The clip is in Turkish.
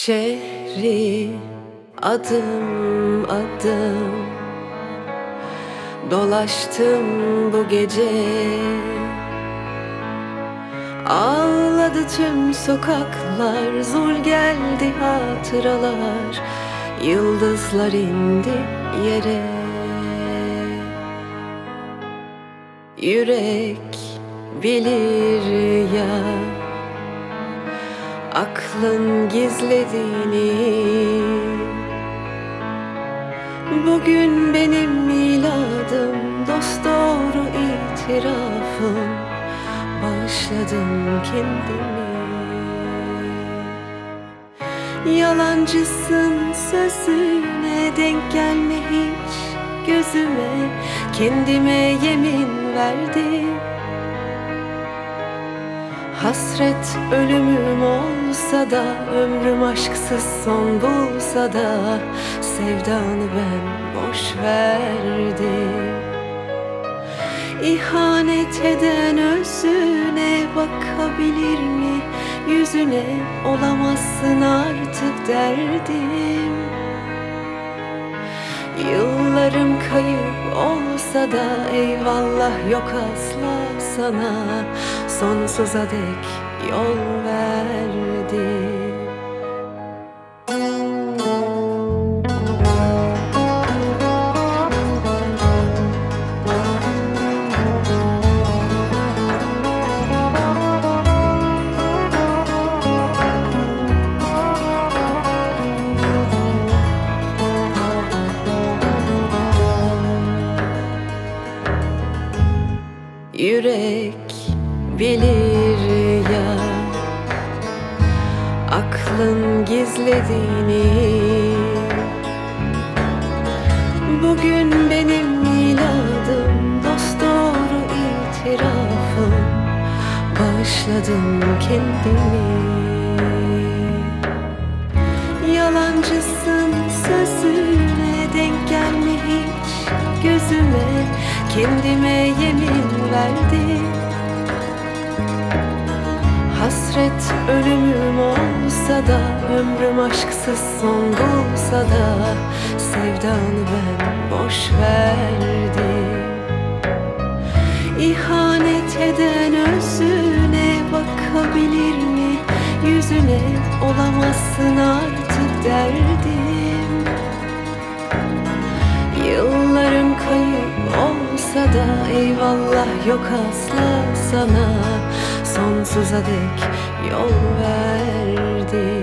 Şehri adım adım dolaştım bu gece. Ağladı tüm sokaklar, zul geldi hatıralar, yıldızlar indi yere. Yürek bilir ya aklın gizlediğini. Bugün benim miladım, dosdoğru itirafım, bağışladım kendimi. Yalancısın sözüne, denk gelme hiç gözüme, kendime yemin verdim. Hasret ölümüm olsa da, ömrüm aşksız son bulsa da, sevdanı ben boş verdim. İhanet eden özüne bakabilir mi yüzüne, olamazsın artık derdim. Yıllarım kayıp olsa da eyvallah yok asla sana, sonsuza dek yol verdim. Yürek bilir ya aklın gizlediğini. Bugün benim miladım, dosdoğru itirafım, bağışladım kendimi. Yalancısın sözüne, denk gelme hiç gözüme, kendime yemin verdim. Hasret ölümüm olsa da, ömrüm aşksız son bulsa da, sevdanı ben boş verdim. İhanet eden özüne bakabilir mi yüzüne, olamazsın artık derdim. Yıllarım kayıp olsa da eyvallah yok asla sana, sonsuza dek yol verdim.